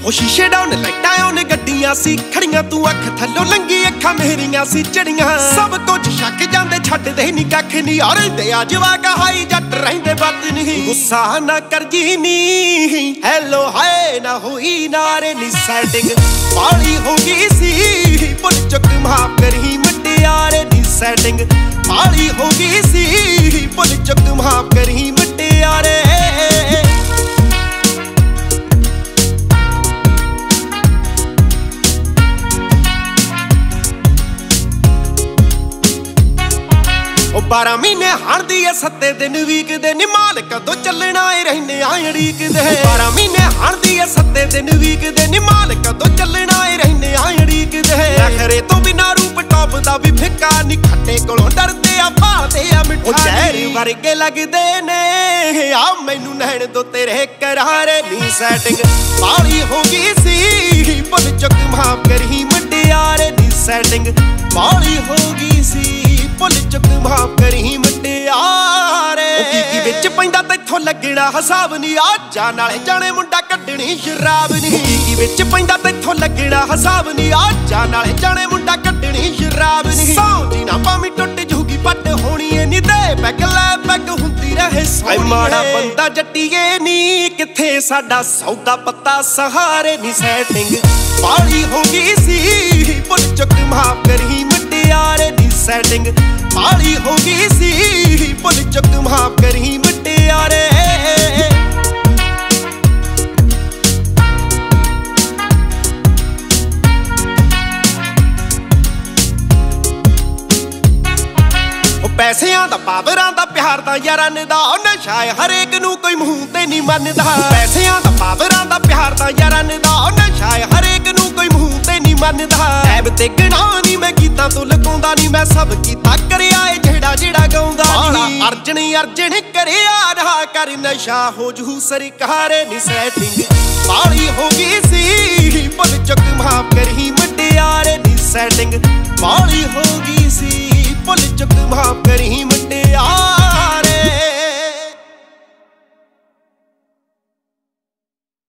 ਉਹ ਸ਼ੀਸ਼ੇ ਡਾਊਨ ਲਾਈਟਾਂ ਉਹਨੇ ਗੱਡੀਆਂ ਸੀ ਖੜੀਆਂ, ਤੂੰ ਅੱਖ ਥੱਲੋਂ ਲੰਗੀ ਅੱਖਾਂ ਮੇਰੀਆਂ ਸੀ ਚੜੀਆਂ। ਸਭ ਕੁਝ ਛੱਕ ਜਾਂਦੇ ਛੱਡਦੇ ਨਹੀਂ ਕੱਖ ਨਹੀਂ, ਔਰ ਰਹਿੰਦੇ ਆ ਜਵਾਕ ਹਾਈ ਜੱਟ ਰਹਿੰਦੇ ਬੱਤ ਨਹੀਂ। ਗੁੱਸਾ ਨਾ ਕਰ ਜੀ ਨੀ ਹੈਲੋ ਹਾਏ ਨਾ ਹੋਈ ਨਾਰੇ ਨੀ ਸੈਟਿੰਗ ਬਾਲੀ ਹੋ ਗਈ ਸੀ, ਭੁੱਲ ਚੁੱਕ ਮਾਫ ਕਰੀ ਮੁਟਿਆਰੇ ਨੀ ਸੈਟਿੰਗ ਬਾਲੀ ਹੋ ਗਈ ਸੀ, ਭੁੱਲ ਚੁੱਕ ਮਾਫ ਕਰੀ ਮੁਟਿਆਰੇ। ਉਹ 12 ਮਹੀਨੇ ਹਣਦੀ ਐ 7 ਦਿਨ ਵੀਕ ਦੇ ਨੀ, ਮਾਲ ਕਦੋਂ ਚੱਲਣਾ ਏ ਰਹਿੰਦੇ ਆ ਅੜੀਕ ਦੇ। 12 ਮਹੀਨੇ ਹਣਦੀ ਐ 7 ਦਿਨ ਵੀਕ ਦੇ ਨੀ, ਮਾਲ ਕਦੋਂ ਚੱਲਣਾ ਏ ਰਹਿੰਦੇ ਆ ਅੜੀਕ ਦੇ। ਨਖਰੇ ਤੋਂ ਬਿਨਾਂ ਰੂਪ ਟੌਪ ਦਾ ਵੀ ਫਿੱਕਾ ਨੀ, ਖੱਟੇ ਕੋਲੋਂ ਡਰਦੇ ਆ ਭਾਲਦੇ ਆ ਮਿੱਠਾ। ਉਹ ਜ਼ਹਿਰ ਵਰਗੇ ਲੱਗਦੇ ਨੇ ਆ ਮੈਨੂੰ ਨੈਣ ਤੋਂ ਤੇਰੇ ਕਰਾਰੇ ਨੀ ਸੈਟਿੰਗ ਬਾਲੀ ਹੋ ਗਈ ਸੀ, ਭੁੱਲ ਚੁੱਕ ਮਾਫ ਕਰੀ ਮੁਟਿਆਰੇ ਨੀ ਸੈਟਿੰਗ ਬਾਲੀ ਹੋ ਗਈ ਸੀ, ਭੁੱਲ ਚੁੱਕ ਮਾਫ ਕਰੀ ਮੁਟਿਆਰੇ। ਉਹ ਕੀ ਵਿੱਚ ਪੈਂਦਾ ਤੈਥੋਂ ਲੱਗਣਾ ਹਿਸਾਬ ਨੀ, ਆ ਜਾ ਨਾਲੇ ਜਾਣੇ ਮੁੰਡਾ ਕੱਢਣੀ ਸ਼ਰਾਬ ਨੀ। ਕੀ ਵਿੱਚ ਪੈਂਦਾ ਤੈਥੋਂ ਲੱਗਣਾ ਹਿਸਾਬ ਨੀ, ਆ ਜਾ ਨਾਲੇ ਜਾਣੇ ਮੁੰਡਾ ਕੱਢਣੀ ਸ਼ਰਾਬ ਨੀ। ਸੌਂ ਜੀ ਨਾ ਭਾਵੇਂ ਟੁੱਟ ਜੂਗੀ ਪੱਟ ਹੋਣੀ ਏ ਨੀ, ਤੇ ਪੈਗ ਲੈ ਪੈਗ ਹੁੰਦੀ ਰਹੇ ਸੋਹਣੀ। ਮਾੜਾ ਬੰਦਾ ਜੱਟੀਏ ਨੀ ਕਿੱਥੇ ਸਾਡਾ ਸੌਦਾ ਪੱਤਾ ਸਹਾਰੇ ਨੀ ਸੈਟਿੰਗ ਬਾਲੀ ਹੋ ਗਈ ਸੀ, ਭੁੱਲ ਚੁੱਕ ਮਾਫ ਕਰੀ ਮੁਟਿਆਰੇ ਨੀ ਸੈਟਿੰਗ ਬਾਲੀ ਹੋ ਗਈ ਸੀ, ਭੁੱਲ ਚੁੱਕ ਮਾਫ ਕਰੀ ਮੁਟਿਆਰੇ। ਪੈਸਿਆਂ ਦਾ ਪਾਵਰਾਂ ਦਾ ਪਿਆਰ ਦਾ ਯਾਰਾਂ ਦਾ, ਉਹ ਨਸ਼ਾ ਏ ਹਰੇਕ ਨੂੰ ਕੋਈ ਮੂੰਹ ਤੇ ਨਹੀਂ ਮੰਨਦਾ। ਪੈਸਿਆਂ ਦਾ ਪਾਵਰਾਂ ਦਾ ਪਿਆਰ ਦਾ ਯਾਰਾਂ ਦਾ, ਉਹ ਨਸ਼ਾ ਏ ਹਰੇਕ ਨੂੰ ਕੋਈ ਮੂੰਹ ਤੇ ਨਹੀਂ ਮੰਨਦਾ। ਐਬ ਤੇ ਗਣਾ ਨੀ ਮੈਂ ਗੀਤਾਂ ਤੋਂ ਲੁਕਾਉਂਦਾ ਨੀ, ਮੈਂ ਸਭ ਕੀਤਾ ਕਰਿਆ ਏ ਜਿਹੜਾ ਜਿਹੜਾ ਗਾਉਂਦਾ ਨੀ। ਅਰਜਣ ਕਰਿਆ ਰਹਾ ਕਰ ਨਸ਼ਾ ਹੋ ਜੂ ਸਰਕਾਰੇ ਨੀ ਸੈਟਿੰਗ ਬਾਲੀ ਹੋ ਗਈ ਸੀ, ਭੁੱਲ ਚੁੱਕ ਮਾਫ ਕਰੀ ਮੁਟਿਆਰੇ ਨੀ ਸੈਟਿੰਗ ਬਾਲੀ ਹੋ ਗਈ ਸੀ, ਭੁੱਲ ਚੁੱਕ ਮਾਫ ਕਰੀ ਮੁਟਿਆਰੇ।